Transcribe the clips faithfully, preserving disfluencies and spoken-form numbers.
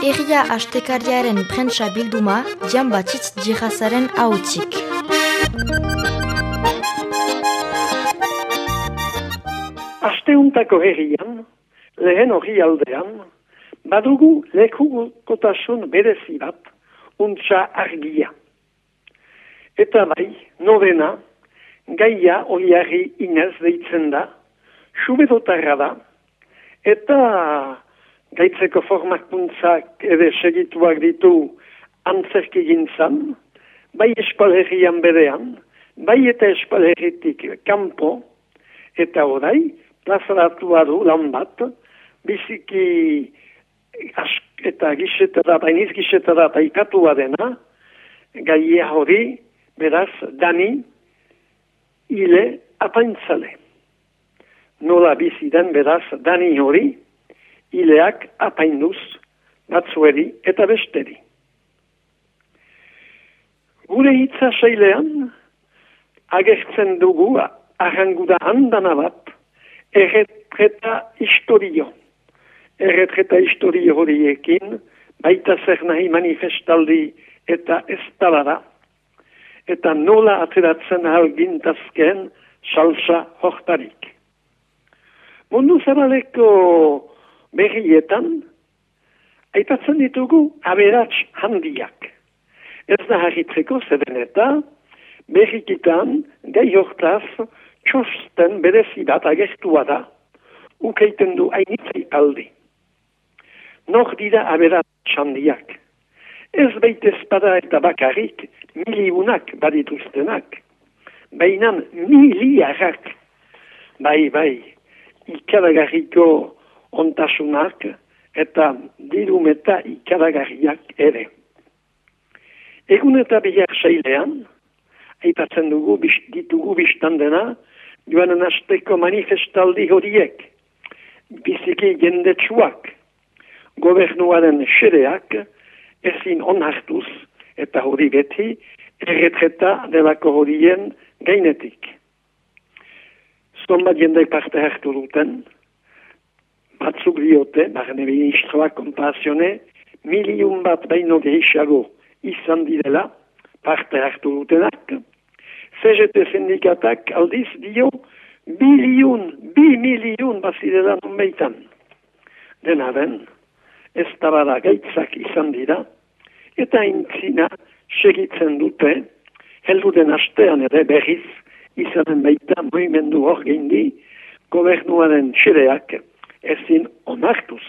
Herria astekariaren prentsa bilduma, Jan Batitz Djihazaren ahotzik. Asteuntako herrian, lehen hori aldean, badugu lekukotasun berezi bat, untsa argia. Eta bai, novena, gaia oiarri inez deitzen da, subedotarra da, eta gaitzeko formakuntzak ere segituak ditu antzerki gintzan, bai eskualherrian berean, bai eta eskualherritik kanpo, eta orai, plazaratua du lan bat, biziki ask eta gisetara, bainiz gisetara taikatua dena, gaia hori, beraz, dani, hile apaintzale. Nola biziden, beraz, dani hori, hileak apainduz, batzueri eta besteri. Gure hitza sailean, agertzen dugu, arranguda handana bat, erretreta historio. Erretreta historio horiekin, baita zer nahi manifestaldi eta estalada, eta nola ateratzen ahal gintazkeen salsa hortarik. Mundu zabaleko berrietan, aipatzen ditugu aberats handiak. Ez da harritzeko zeden eta, berrikitan gai hortaz txosten berezi bat agertua da, ukeiten du hainitzei aldi. Nor dira aberats handiak. Ez baita espada eta bakarrik miliunak badituztenak, bainan miliarrak, bai, bai, ikaragarriko ontasunak eta dirum eta ikaragarriak ere. Egun eta bihar sailean, aipatzen dugu, ditugu biztandena, joanen asteko manifestaldi horiek, biziki jendetsuak, gobernuaren xereak, ezin onartuz, eta hori beti, erretreta delako horien gainetik. Zonbat jendek parte hartu duten, batzuk diote, barne ministroak konpazione, miliun bat baino gehiago izan direla, parte hartu dutenak. C G T sindikatak aldiz dio, biliun, bi miliun bazirela nunbeitan. Dena den, ez tabara gaitzak izan dira, eta intzina segitzen dute, heldu den astean ere berriz, izanen baita moimendu hor geindi, gobernuaren xereak ezin onartuz.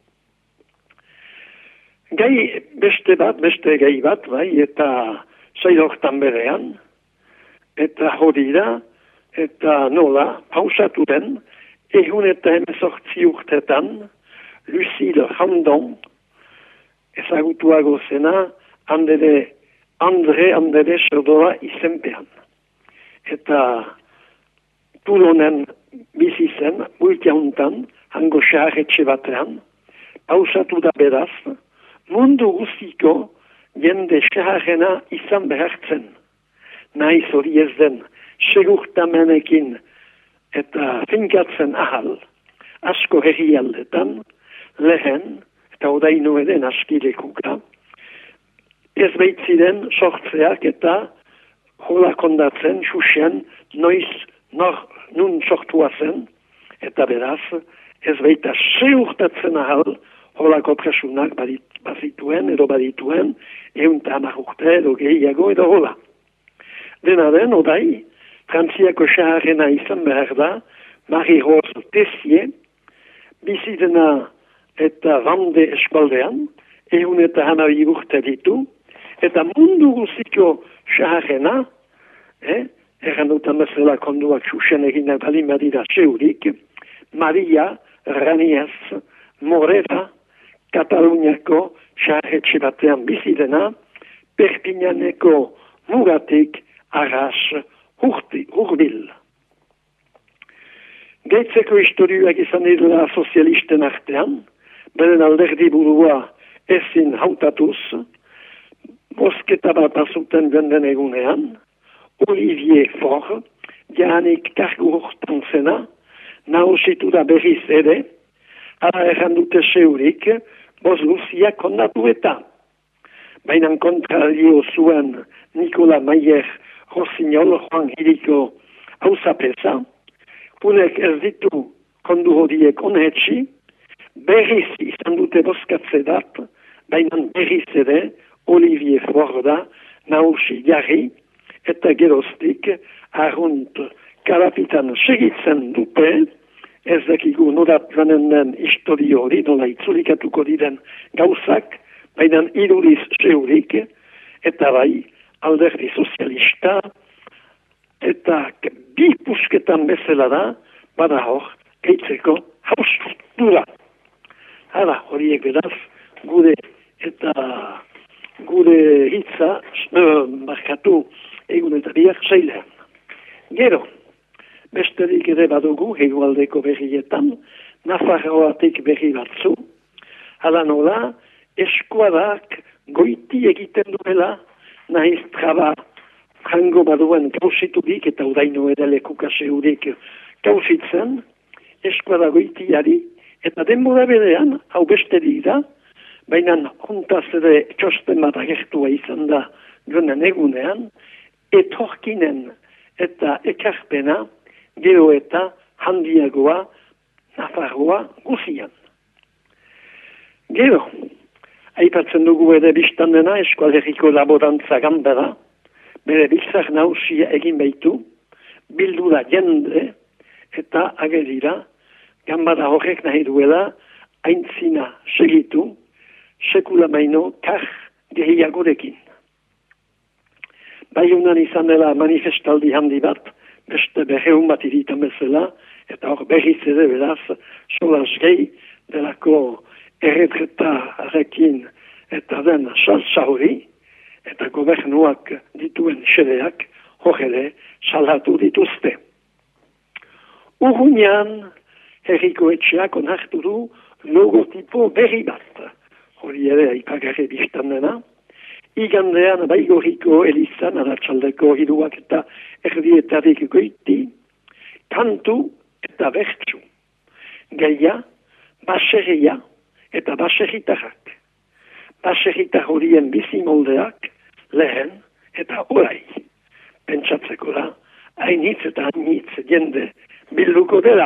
Gai beste bat, beste gai bat, bai, eta sail hortan berean, eta hori da, eta nola, pausatu den, egun eta hemezortzi urtetan, Lucille Randon, ezagutuago zena, andere, Andre Andere Serdoa izenpean. Eta Tulonen bizi zen, multia untan, hango xaharretxe batean, pausatu da beraz, mundu guztiko jende xaharrena izan behartzen. Naiz hori ez den, segurtamenekin eta finkatzen ahal, asko herrialdetan, lehen, eta odaino eden askilekuka, ez behitziren sortzeak eta hola kondatzen, xuxen, noiz, nor, nun sortua zen, eta beraz, ez behita seurtatzen ahal, holako presunak badit, bazituen, edo badituen, eunta hamar urte, edo gehiago, edo hola. Dena den, odai, Frantziako xaharrena izan behar da, Marie-Rose Tessier, bizidena eta Vande eskualdean, egun eta hamabi urte ditu, eta mundu guztiko xaharrena, eh, errandutan bezala konduak xuxen egin bali madira seurik, Maria Raniaz Morera, Kataluniako xaharretxe batean bizidena, Perpignaneko mugatik arras hurti, hurbil. Gaitzeko historioak izan dira sozialisten artean, beren alderdi burua ezin hautatuz, bosketa bat azuten joan egunean, Olivier Faure, jahanik kargu hortan zena, nahusitu da berriz ere, ala errandute seurik, boz Luzia kondatu eta. Baina kontrario zuen Nikola Maier Rossignol Juan Hiriko hausapesa, punek ez ditu kondu horiek onhetsi, berriz izan dute bozkatze dat, baina berriz ere Olivier Forda nausi jarri, eta geroztik arrunt karapitan segitzen dute, ez dakigu norat joanen den historio hori, nola itzulikatuko diren gauzak, baina iduriz seurik, eta bai alderdi sozialista, eta bi pusketan bezala da, bada hor, eitzeko haustura. Hala, horiek beraz, gure eta gure hitza, uh, markatu egunetariak zeilean. Gero, besterik ere badugu, hegoaldeko berrietan, Nafarroatik berri batzu, hala nola, eskuadak goiti egiten duela, nahiz traba jango baduen gauziturik eta udaino ere lekukaseurik gauzitzen, eskuada goitiari, eta denbora berean, hau besterik da, baina hontaz ere txosten bat agertua izan da joanen egunean, etorkinen eta ekarpena, gero eta handiagoa Nafarroa guzian. Gero, aipatzen dugu ere biztan dena Eskualeriko Laborantza Ganbara, bere bizar nausia egin baitu, bildura jende eta agerira, Ganbara horrek nahi duela aintzina segitu, sekula maino kar gehiagorekin. Baiunan izan dela manifestaldi handi bat, beste berreun bat iritan bezala, eta hor berriz ere beraz, solas gehi delako erretretarekin eta den saltza hori, eta gobernuak dituen xereak hor ere salatu dituzte. Urruñan, herriko etxeak onartu du logotipo berri bat, hori ere aipagarri biztan dena, igandean Baigorriko elizan, Arratsaldeko hiruak eta erdietarik goiti, kantu eta bertsu, gaia, baserria eta baserritarrak. Baserritar horien bizimoldeak lehen eta orai. Pentsatzeko da, hainitz eta hainitz jende bilduko dela.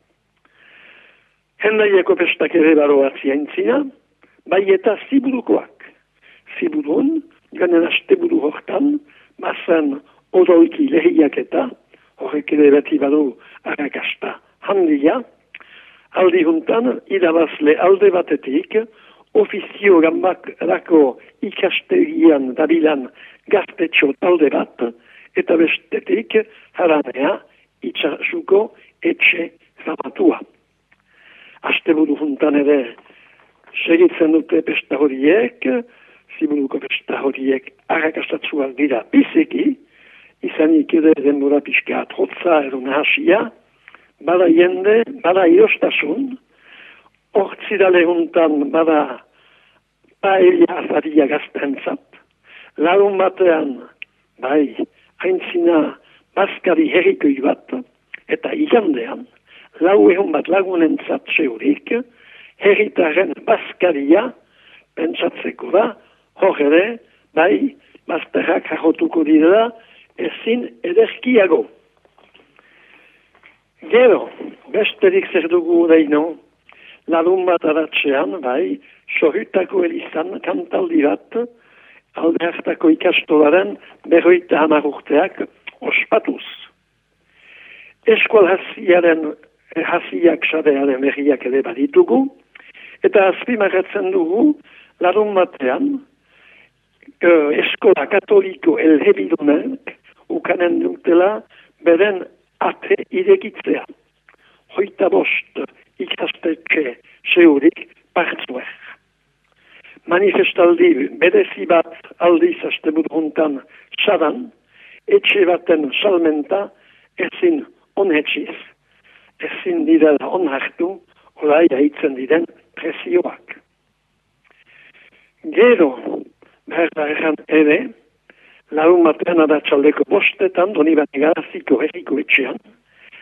Hendaieko pestak ere baroatzi aintzina, bai eta ziburukoak. Ziburun, ganen asteburu hortan, bazen odoiki lehiak eta, horrek ere beti badu arrakasta handia, aldi juntan, irabazle alde batetik, ofizio gambak rako ikastegian dabilan gaztetxo talde bat, eta bestetik haranea itxasuko etxe zamatua. Asteburu juntan ere segitzen dute pesta horiek, ziburuko pesta horiek arrakastatzuak dira biziki, izanik ere denbora pixka atrotza edo nahasia, bada jende, bada irostasun, hortzidale juntan bada paella azaria gaztentzat, larun batean, bai, aintzina baskari herrikoi bat, eta igandean, lau egun bat lagunentzat zeurik, herritaren baskaria pentsatzeko da, hor ere, bai, bazterrak jajotuko dira, ezin ederkiago. Gero, besterik zer dugu daino, larun bat aratzean, bai, sorritako elizan kantaldi bat, alde hartako ikastolaren berroita hamar urteak ospatuz. Eskual hasiaren, hasiak sadearen berriak ere baditugu, eta azpimarratzen dugu, larun batean, Uh, eskola katoliko elhebidunek ukanen dutela beren ate irekitzea. Hoita bost ikastetxe zeurik partzuer. Manifestaldi berezi bat aldiz asteburu hontan sadan, etxe baten salmenta ezin onhetxiz, ezin direla onhartu, orai haitzen diren presioak. Gero, berda erran ere, larun batean Arratsaldeko bostetan, Donibane Garaziko herriko etxean,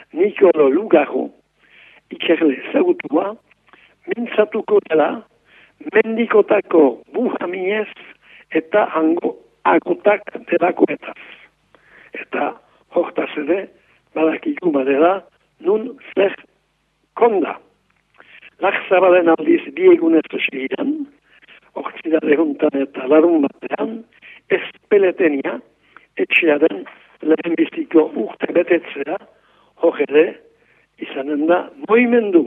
Nikolo Lugaro, ikerle ezagutua, mintzatuko dela, mendikotako buhaminez eta hango agotak delakoetaz. Eta hortaz ere, badakigu badela, nun zer konda. Larzabalen aldiz biegunez segidan, ortsidade juntan eta larun batean, ezpeletenia, etxearen lehenbiziko urte betetzea, hor ere, izanen da moimendu.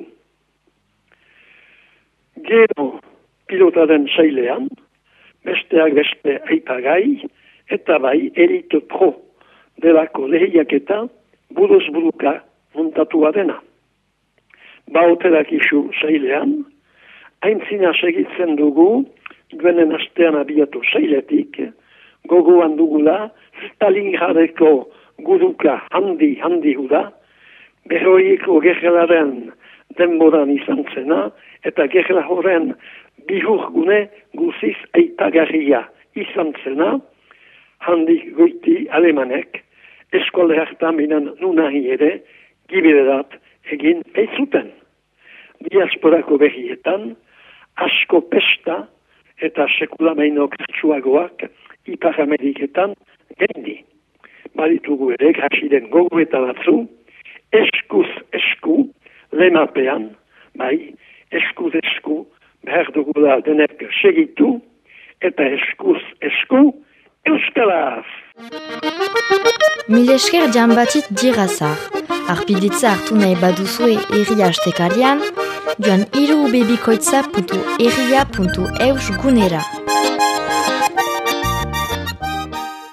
Gero pilotaren sailean, besteak beste aipagai, eta bai elite pro delako lehiaketa buruz buruka montatua dena. Baoterak isu sailean, aintzina segitzen dugu, duenen astean abiatu sailetik, gogoan dugula, Stalingradeko guruka handi handi huda, berroiko gerrelaren denboran izan zena, eta gerla horren bihurgune guziz aipagarria izan zena, handi goiti alemanek, eskola hartan binen nunahi ere, gibiredat egin eitzuten. Diasporako berrietan, asko pesta eta sekulamaino kartsuagoak Ipar Ameriketan gendi. Baditugu ere, grasiden gogo eta batzu, eskuz esku, lemapean, bai, eskuz esku, behar dugula denek segitu, eta eskuz esku, euskalaz! Mil esker Giambatit Dirazar. Arpiditza hartu nahi baduzue erria astekarian, joan hiru bebikoitza puntu erria puntu eus gunera.